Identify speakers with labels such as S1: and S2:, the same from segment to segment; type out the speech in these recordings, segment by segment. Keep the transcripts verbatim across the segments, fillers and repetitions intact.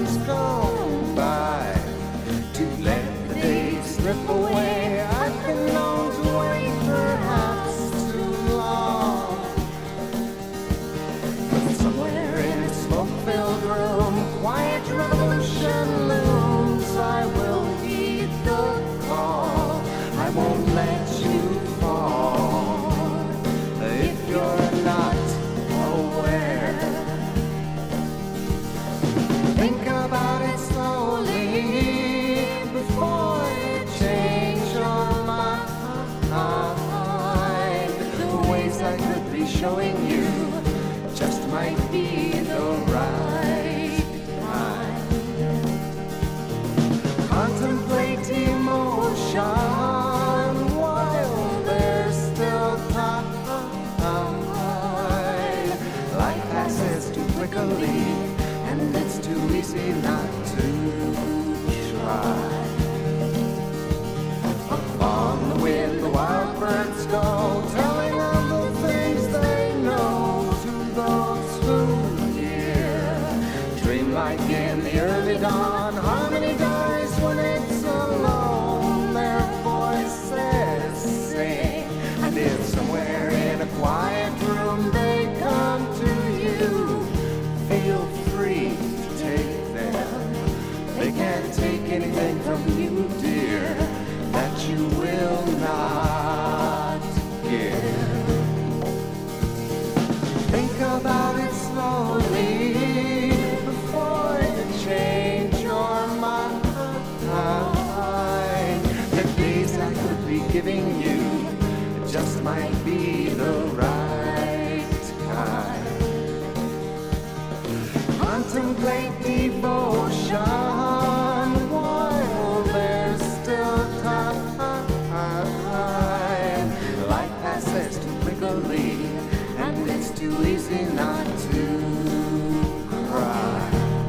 S1: has gone by. To let the days slip away, I've been known to wait perhaps too long. But somewhere in a smoke-filled room, quiet revolution looms. I will heed the call. I won't let you fall if you're not aware. Think about it slowly before you change your mind. The ways I could be showing you just might be the right time. Contemplate emotion while there's still time. Life passes too quickly, and it's too easy not to try. Up on the wind, the wild birds go, telling of the things they know to those who hear. Dream like in the early dawn, harmony dies when it's alone. Their voices sing, and if somewhere in a quiet room they come to you, feel free to take them. They can't take anything from you, dear, that you will not give. Think about it slowly before you change your mind. The days I could be giving you just might be the right kind. Contemplate devotion while there's still time. Life passes too quickly, and it's too easy not to cry.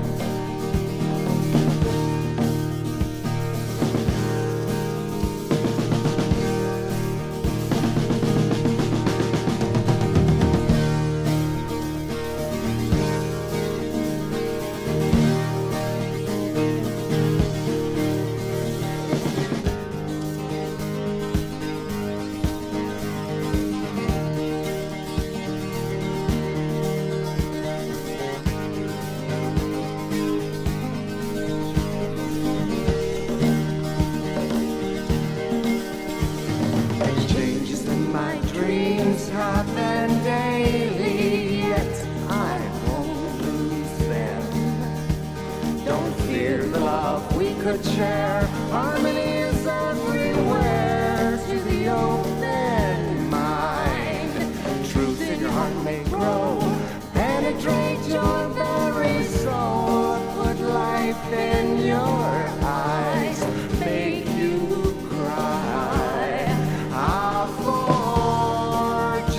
S1: Changes in my dreams happen daily, yet I won't lose them. Don't fear the love we could share. Harmony is everywhere to the open mind. Truth in your heart may grow, penetrate your very soul. Put life in your eyes, make you cry. Ah, for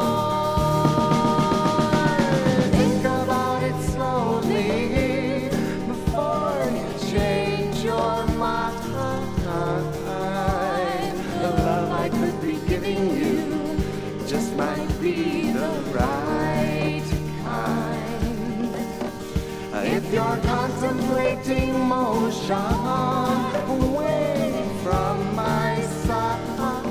S1: joy. Think about it slowly before you change your mind. The love I could be giving you just might be the right kind. If you're contemplating motion away from my side,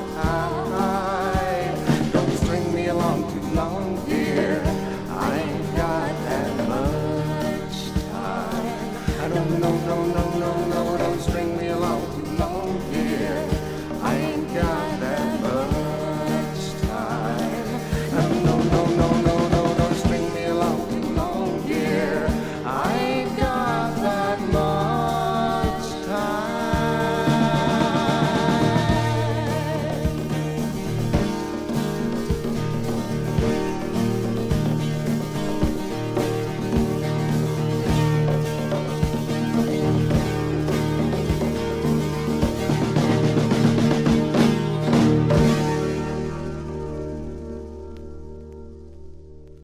S1: don't string me along too long, dear. I ain't got that much time. I don't know, no, no, no, no, don't string me along too